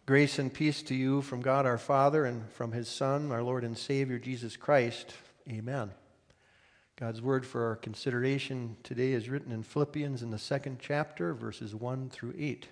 Grace and peace to you from God our Father and from His Son, our Lord and Savior, Jesus Christ. Amen. God's word for our consideration today is written in Philippians in the 2nd chapter, verses 1 through 8.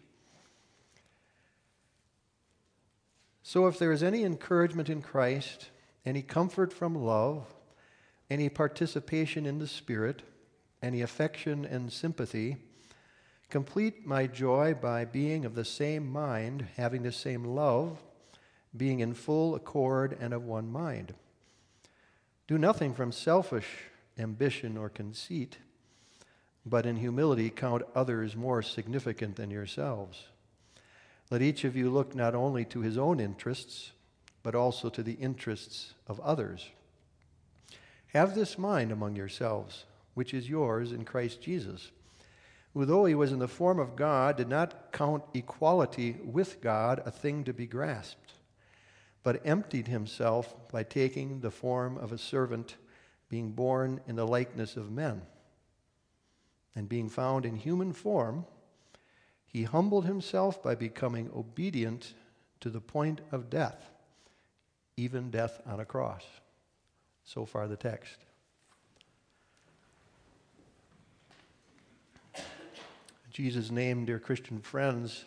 So if there is any encouragement in Christ, any comfort from love, any participation in the Spirit, any affection and sympathy, complete my joy by being of the same mind, having the same love, being in full accord and of one mind. Do nothing from selfish ambition or conceit, but in humility count others more significant than yourselves. Let each of you look not only to his own interests, but also to the interests of others. Have this mind among yourselves, which is yours in Christ Jesus, who, though he was in the form of God, did not count equality with God a thing to be grasped, but emptied himself by taking the form of a servant, being born in the likeness of men. And being found in human form, he humbled himself by becoming obedient to the point of death, even death on a cross. So far the text. In Jesus' name, dear Christian friends,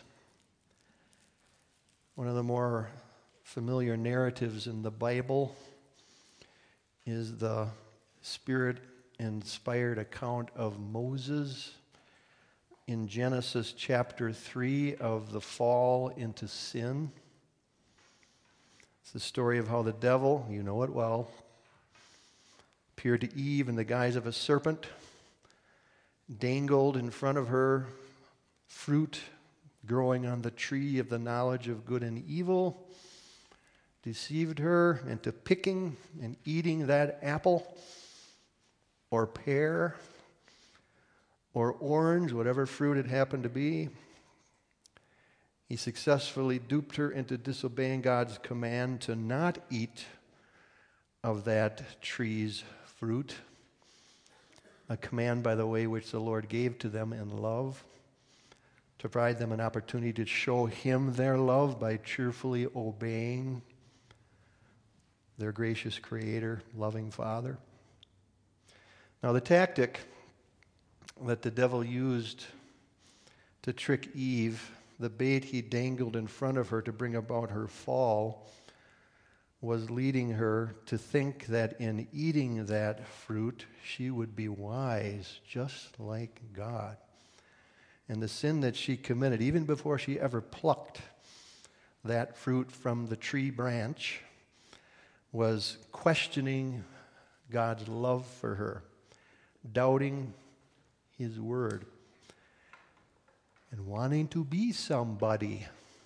one of the more familiar narratives in the Bible is the Spirit-inspired account of Moses in Genesis chapter 3 of the fall into sin. It's the story of how the devil, you know it well, appeared to Eve in the guise of a serpent, dangled in front of her fruit growing on the tree of the knowledge of good and evil, deceived her into picking and eating that apple or pear or orange, whatever fruit it happened to be. He successfully duped her into disobeying God's command to not eat of that tree's fruit, a command, by the way, which the Lord gave to them in love, to provide them an opportunity to show Him their love by cheerfully obeying their gracious Creator, loving Father. Now, the tactic that the devil used to trick Eve, the bait he dangled in front of her to bring about her fall, was leading her to think that in eating that fruit, she would be wise, just like God. And the sin that she committed, even before she ever plucked that fruit from the tree branch, was questioning God's love for her, doubting His word, and wanting to be somebody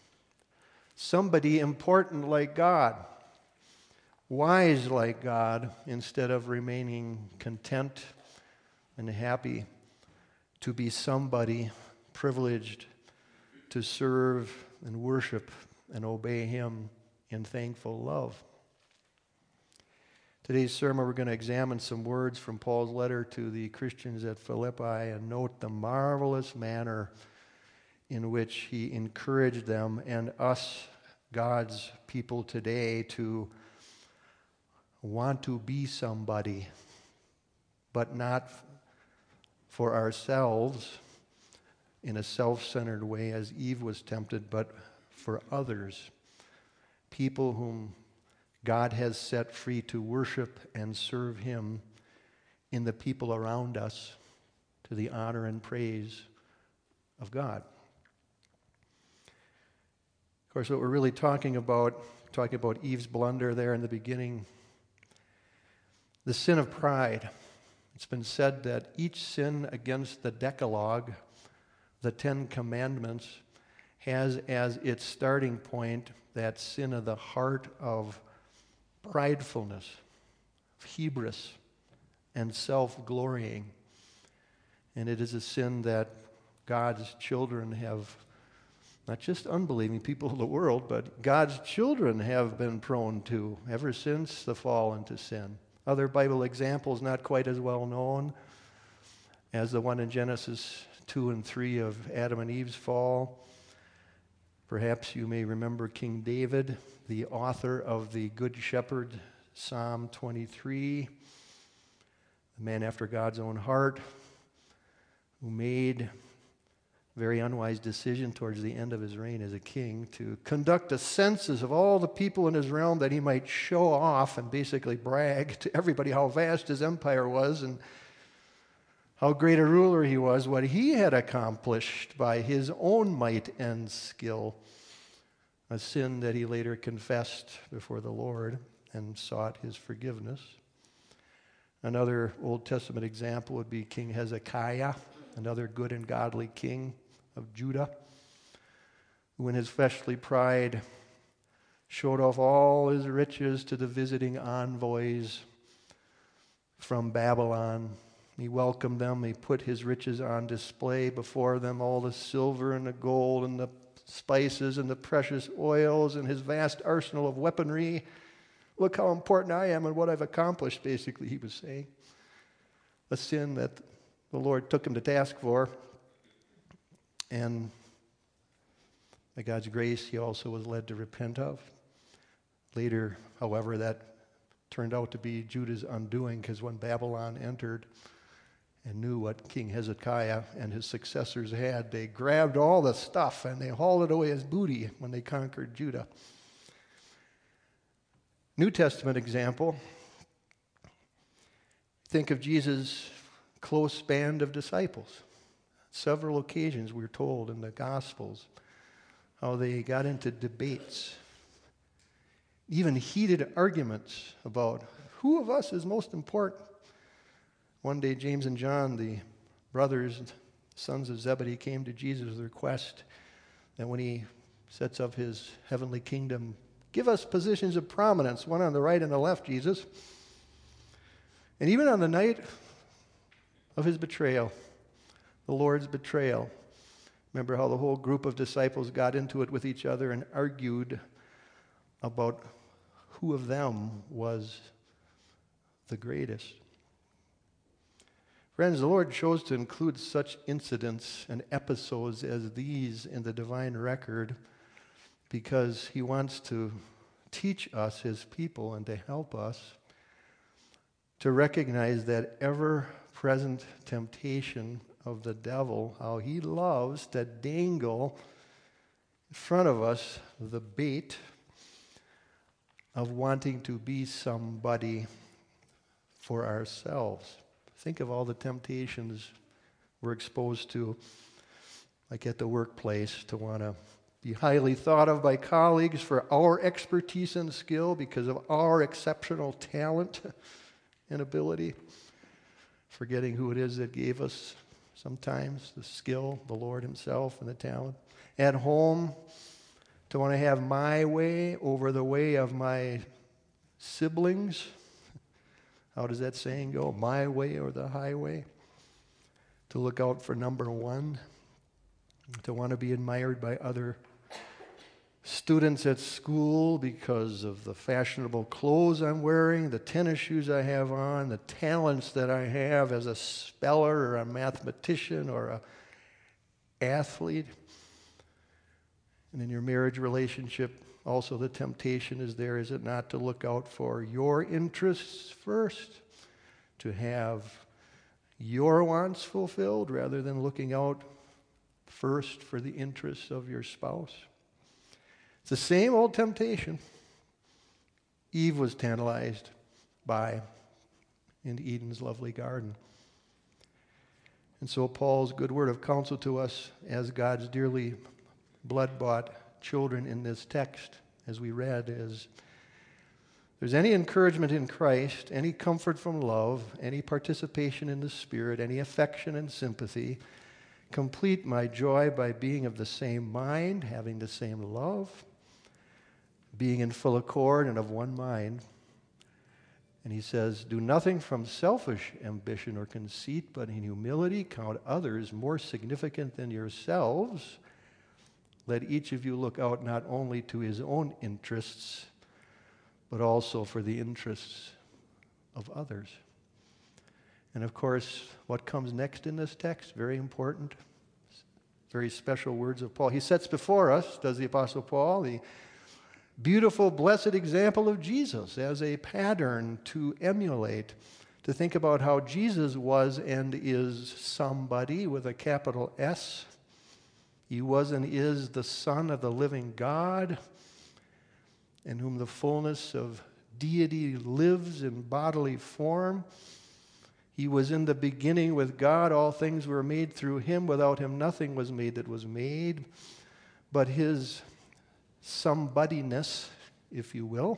important like God, wise like God, instead of remaining content and happy to be somebody privileged to serve and worship and obey Him in thankful love. Today's sermon, we're going to examine some words from Paul's letter to the Christians at Philippi and note the marvelous manner in which he encouraged them and us, God's people today, to want to be somebody, but not for ourselves in a self-centered way as Eve was tempted, but for others, people whom God has set free to worship and serve Him in the people around us, to the honor and praise of God. Of course, what we're really talking about Eve's blunder there in the beginning, the sin of pride. It's been said that each sin against the Decalogue, the 10 Commandments, has as its starting point that sin of the heart of pridefulness, hubris, and self-glorying. And it is a sin that God's children have, not just unbelieving people of the world, but God's children have been prone to ever since the fall into sin. Other Bible examples not quite as well known as the one in Genesis 2 and 3 of Adam and Eve's fall. Perhaps you may remember King David, the author of the Good Shepherd, Psalm 23, the man after God's own heart, who made a very unwise decision towards the end of his reign as a king to conduct a census of all the people in his realm that he might show off and basically brag to everybody how vast his empire was and how great a ruler he was, what he had accomplished by his own might and skill, a sin that he later confessed before the Lord and sought his forgiveness. Another Old Testament example would be King Hezekiah, another good and godly king of Judah, who in his fleshly pride showed off all his riches to the visiting envoys from Babylon. He welcomed them. He put his riches on display before them, all the silver and the gold and the spices and the precious oils and his vast arsenal of weaponry. Look how important I am and what I've accomplished, basically, he was saying. A sin that the Lord took him to task for. And by God's grace, he also was led to repent of. Later, however, that turned out to be Judah's undoing, because when Babylon entered and knew what King Hezekiah and his successors had, they grabbed all the stuff and they hauled it away as booty when they conquered Judah. New Testament example. Think of Jesus' close band of disciples. Several occasions we're told in the Gospels how they got into debates, even heated arguments about who of us is most important. One day, James and John, the brothers, sons of Zebedee, came to Jesus with a request that when he sets up his heavenly kingdom, give us positions of prominence, one on the right and the left, Jesus. And even on the night of his betrayal, the Lord's betrayal, remember how the whole group of disciples got into it with each other and argued about who of them was the greatest. Friends, the Lord chose to include such incidents and episodes as these in the divine record because he wants to teach us, his people, and to help us to recognize that ever-present temptation of the devil, how he loves to dangle in front of us the bait of wanting to be somebody for ourselves. Think of all the temptations we're exposed to, like at the workplace, to want to be highly thought of by colleagues for our expertise and skill because of our exceptional talent and ability, forgetting who it is that gave us sometimes the skill, the Lord himself, and the talent. At home, to want to have my way over the way of my siblings. How does that saying go? My way or the highway? To look out for number one. To want to be admired by other students at school because of the fashionable clothes I'm wearing, the tennis shoes I have on, the talents that I have as a speller or a mathematician or an athlete. And in your marriage relationship, also the temptation is there, is it not, to look out for your interests first, to have your wants fulfilled rather than looking out first for the interests of your spouse? It's the same old temptation Eve was tantalized by in Eden's lovely garden. And so Paul's good word of counsel to us as God's dearly blood-bought children in this text, as we read, is if there's any encouragement in Christ, any comfort from love, any participation in the Spirit, any affection and sympathy, complete my joy by being of the same mind, having the same love, being in full accord and of one mind. And he says, do nothing from selfish ambition or conceit, but in humility count others more significant than yourselves. Let each of you look out not only to his own interests, but also for the interests of others. And of course, what comes next in this text, very important. very special words of Paul. He sets before us, does the Apostle Paul, the beautiful, blessed example of Jesus as a pattern to emulate, to think about how Jesus was and is somebody with a capital S. He was and is the Son of the living God, in whom the fullness of deity lives in bodily form. He was in the beginning with God. All things were made through him. Without him, nothing was made that was made. But his somebodyness, if you will,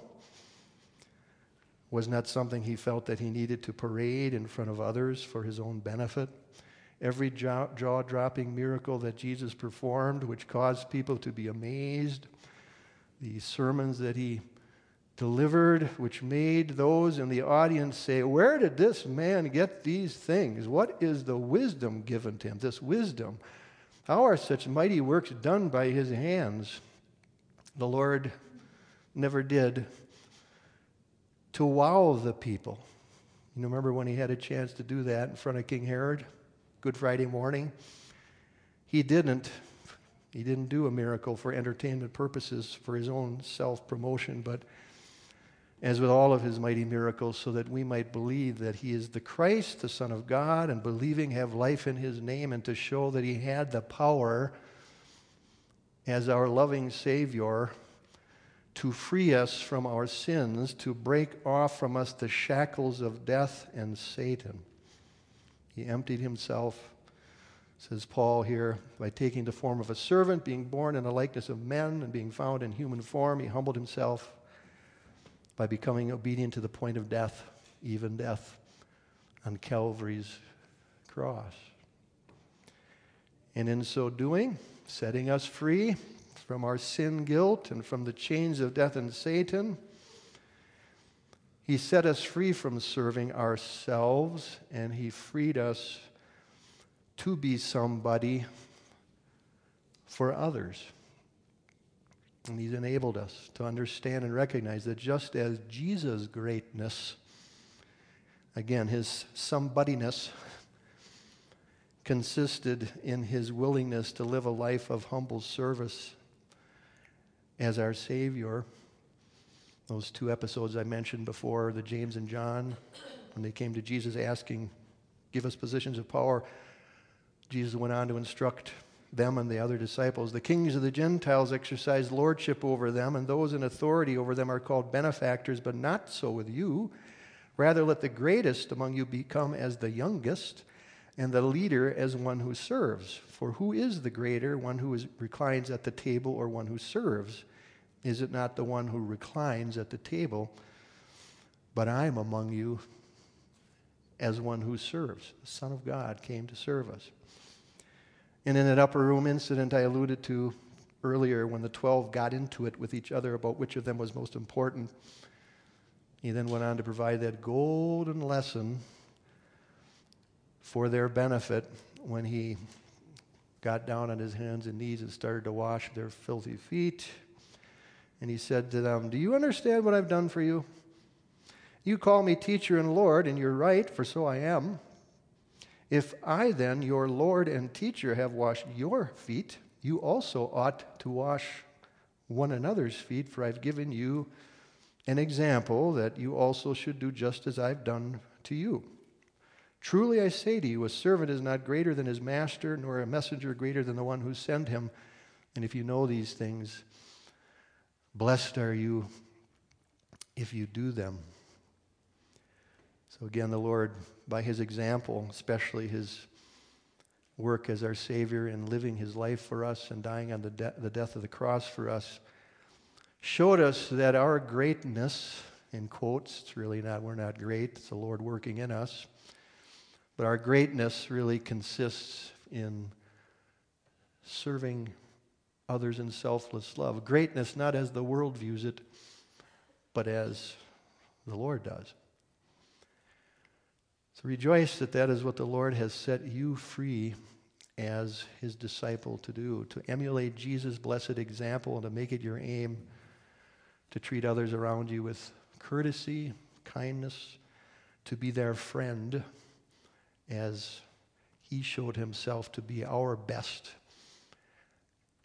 was not something he felt that he needed to parade in front of others for his own benefit. Every jaw-dropping miracle that Jesus performed, which caused people to be amazed, the sermons that he delivered, which made those in the audience say, "Where did this man get these things? What is the wisdom given to him? This wisdom. How are such mighty works done by his hands?" The Lord never did to wow the people. You remember when he had a chance to do that in front of King Herod, Good Friday morning? He didn't do a miracle for entertainment purposes, for his own self-promotion, but as with all of his mighty miracles, so that we might believe that he is the Christ, the Son of God, and believing have life in his name, and to show that he had the power as our loving Savior to free us from our sins, to break off from us the shackles of death and Satan. He emptied himself, says Paul here, by taking the form of a servant, being born in the likeness of men, and being found in human form. He humbled himself by becoming obedient to the point of death, even death on Calvary's cross. And in so doing, setting us free from our sin guilt and from the chains of death and Satan, he set us free from serving ourselves, and he freed us to be somebody for others. And he's enabled us to understand and recognize that just as Jesus' greatness, again, his somebodyness, consisted in his willingness to live a life of humble service as our Savior. Those two episodes I mentioned before, the James and John, when they came to Jesus asking, "Give us positions of power," Jesus went on to instruct them and the other disciples. "The kings of the Gentiles exercise lordship over them, and those in authority over them are called benefactors, but not so with you. Rather, let the greatest among you become as the youngest, and the leader as one who serves. For who is the greater, one who reclines at the table or one who serves? Is it not the one who reclines at the table? But I am among you as one who serves." The Son of God came to serve us. And in that upper room incident I alluded to earlier, when the 12 got into it with each other about which of them was most important, he then went on to provide that golden lesson for their benefit when he got down on his hands and knees and started to wash their filthy feet. And he said to them, "Do you understand what I've done for you? You call me teacher and Lord, and you're right, for so I am. If I then, your Lord and teacher, have washed your feet, you also ought to wash one another's feet, for I've given you an example that you also should do just as I've done to you. Truly I say to you, a servant is not greater than his master, nor a messenger greater than the one who sent him. And if you know these things, blessed are you if you do them." So again, the Lord, by his example, especially his work as our Savior in living his life for us and dying on the death of the cross for us, showed us that our greatness, in quotes, it's really not, we're not great, it's the Lord working in us, but our greatness really consists in serving others in selfless love. Greatness not as the world views it, but as the Lord does. So rejoice that that is what the Lord has set you free as his disciple to do, to emulate Jesus' blessed example and to make it your aim to treat others around you with courtesy, kindness, to be their friend as he showed himself to be our best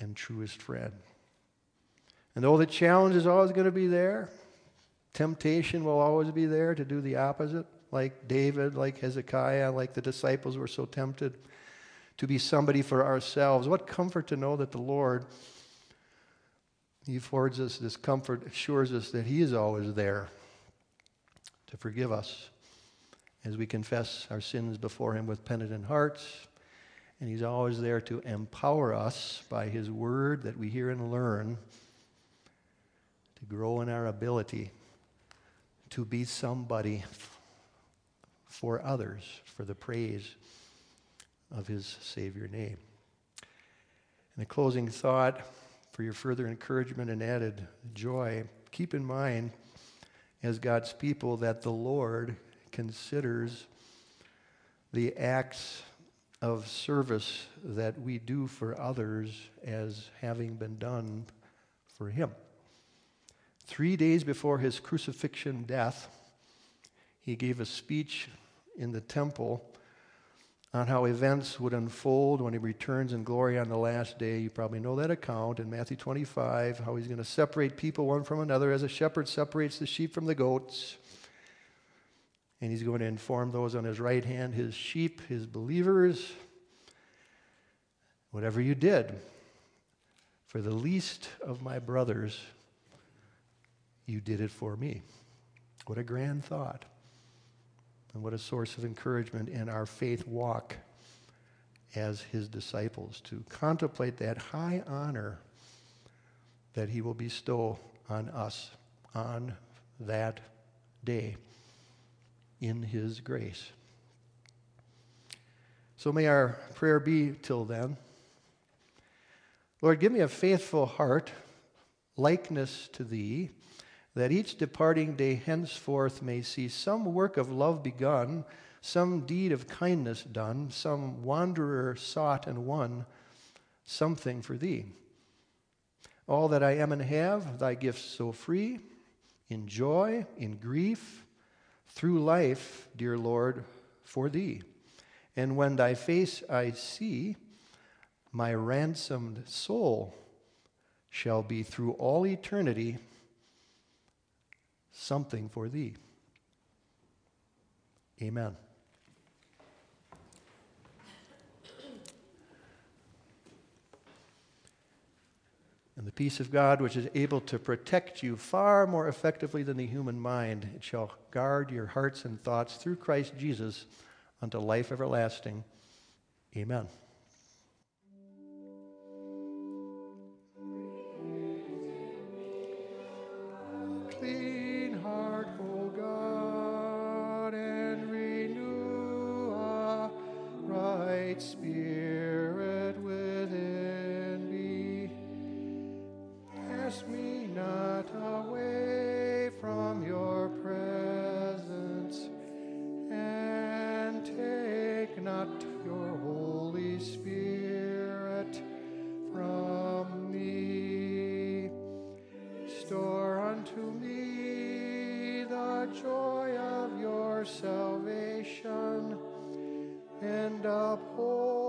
and truest friend. And though the challenge is always going to be there, temptation will always be there to do the opposite, like David, like Hezekiah, like the disciples were so tempted to be somebody for ourselves. What comfort to know that the Lord, He affords us this comfort, assures us that He is always there to forgive us as we confess our sins before Him with penitent hearts. And He's always there to empower us by His word that we hear and learn to grow in our ability to be somebody for others, for the praise of His Savior name. And a closing thought for your further encouragement and added joy, keep in mind as God's people that the Lord considers the acts of service that we do for others as having been done for Him. 3 days before His crucifixion death, He gave a speech in the temple on how events would unfold when He returns in glory on the last day. You probably know that account in Matthew 25, how He's going to separate people one from another as a shepherd separates the sheep from the goats. And He's going to inform those on His right hand, His sheep, His believers, whatever you did for the least of my brothers, you did it for me. What a grand thought. And what a source of encouragement in our faith walk as His disciples to contemplate that high honor that He will bestow on us on that day in His grace. So may our prayer be till then. Lord, give me a faithful heart, likeness to Thee, that each departing day henceforth may see some work of love begun, some deed of kindness done, some wanderer sought and won, something for Thee. All that I am and have, Thy gifts so free, in joy, in grief, through life, dear Lord, for Thee. And when Thy face I see, my ransomed soul shall be through all eternity something for Thee. Amen. And the peace of God, which is able to protect you far more effectively than the human mind, it shall guard your hearts and thoughts through Christ Jesus unto life everlasting. Amen. Clean heart, O God, and renew a right spirit within me. Cast me not away from your presence, and take not your Holy Spirit from me. Restore unto me the joy of your salvation, and uphold